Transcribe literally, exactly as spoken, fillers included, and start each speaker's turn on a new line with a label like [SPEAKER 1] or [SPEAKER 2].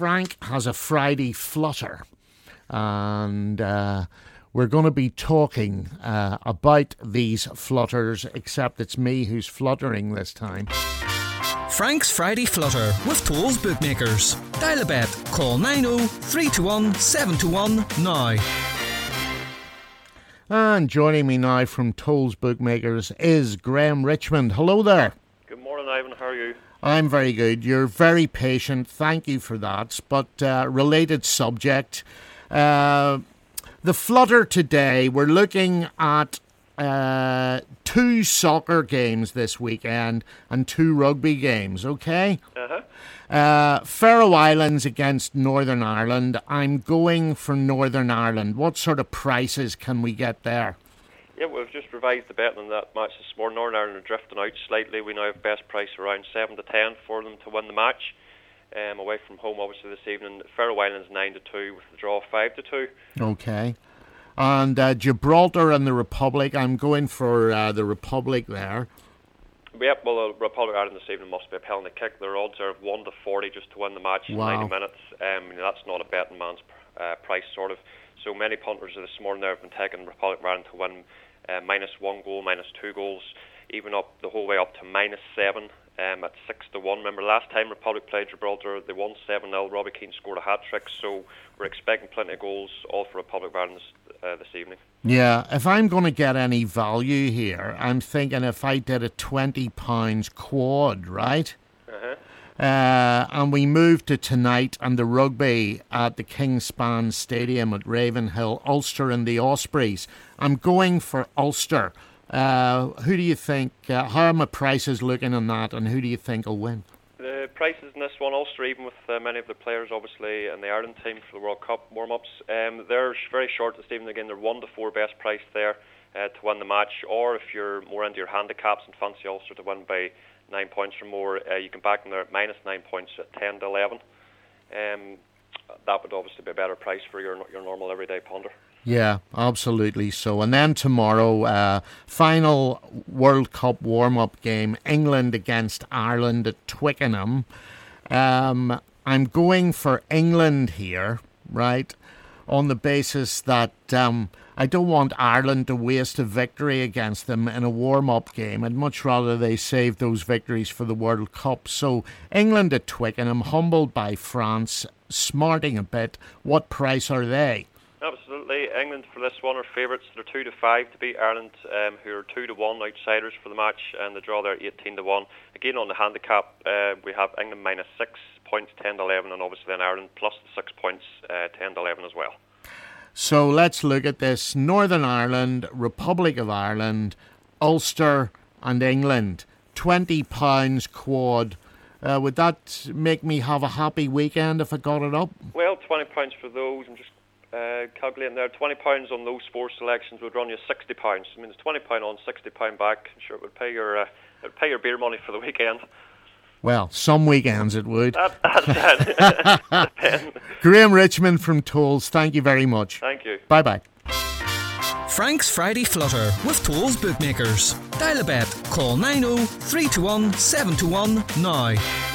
[SPEAKER 1] Frank has a Friday flutter, and uh, we're going to be talking uh, about these flutters, except it's me who's fluttering this time.
[SPEAKER 2] Frank's Friday Flutter with Tolls Bookmakers. Dial a bet. Call nine oh, three two one, seven two one now.
[SPEAKER 1] And joining me now from Tolls Bookmakers is Graham Richmond. Hello there.
[SPEAKER 3] Good morning, Ivan. How are you?
[SPEAKER 1] I'm very good. You're very patient. Thank you for that. But uh, related subject. Uh, the flutter today, we're looking at uh, two soccer games this weekend and two rugby games, okay?
[SPEAKER 3] Uh-huh.
[SPEAKER 1] Uh, Faroe Islands against Northern Ireland. I'm going for Northern Ireland. What sort of prices can we get there?
[SPEAKER 3] Yeah, we've just revised the betting on that match this morning. Northern Ireland are drifting out slightly. We now have best price around seven to ten for them to win the match. Um, away from home, obviously, this evening. Faroe Islands nine to two with the draw five to two.
[SPEAKER 1] Okay. And uh, Gibraltar and the Republic. I'm going for uh, the Republic there.
[SPEAKER 3] Yep, well, the Republic of Ireland this evening must be a penalty kick. Their odds are one to forty just to win the match in
[SPEAKER 1] wow.
[SPEAKER 3] ninety minutes. Um, you know, that's not a betting man's uh, price, sort of. So many punters this morning there have been taking Republic of Ireland to win uh, minus one goal, minus two goals, even up the whole way up to minus seven um, at six to one. Remember, last time Republic played Gibraltar, they won seven nil. Robbie Keane scored a hat trick, so we're expecting plenty of goals, all for Republic of Ireland this, uh, this evening.
[SPEAKER 1] Yeah, if I'm going to get any value here, I'm thinking if I did a twenty pounds quad, right?
[SPEAKER 3] Uh-huh.
[SPEAKER 1] Uh, and we moved to tonight and the rugby at the Kingspan Stadium at Ravenhill, Ulster and the Ospreys. I'm going for Ulster. Uh, who do you think, uh, how are my prices looking on that, and who do you think will win?
[SPEAKER 3] The prices in this one, Ulster, even with uh, many of the players obviously in the Ireland team for the World Cup warm-ups, um, they're very short this evening. Again, they're one to four best price there uh, to win the match. Or if you're more into your handicaps and fancy Ulster to win by nine points or more, uh, you can back them there at minus nine points at ten to eleven. Um, that would obviously be a better price for your your normal everyday punter.
[SPEAKER 1] Yeah, absolutely so. And then tomorrow, uh, final World Cup warm-up game, England against Ireland at Twickenham. Um, I'm going for England here, right, on the basis that um, I don't want Ireland to waste a victory against them in a warm-up game. I'd much rather they save those victories for the World Cup. So England at Twickenham, humbled by France, smarting a bit. What price are they?
[SPEAKER 3] Absolutely. England for this one are favourites. They're two to five to beat Ireland, um, who are two to one outsiders for the match, and the draw there eighteen to one. Again, on the handicap, uh, we have England minus six points, ten to eleven, and obviously then Ireland plus the six points, uh, ten to eleven as well.
[SPEAKER 1] So let's look at this. Northern Ireland, Republic of Ireland, Ulster and England. twenty pounds quad. Uh, would that make me have a happy weekend if I got it up?
[SPEAKER 3] Well, twenty pounds for those. I'm just uh, calculating there. twenty pounds on those four selections would run you sixty pounds. I mean, it's twenty pounds on, sixty pounds back. I'm sure it would pay your, uh, it would pay your beer money for the weekend.
[SPEAKER 1] Well, some weekends it would.
[SPEAKER 3] That, that's it.
[SPEAKER 1] Graham Richmond from Tolls, thank you very much.
[SPEAKER 3] Thank you.
[SPEAKER 1] Bye-bye.
[SPEAKER 2] Frank's Friday Flutter with Tolls Bookmakers. Dial a bet. Call nine oh, three two one, seven two one now.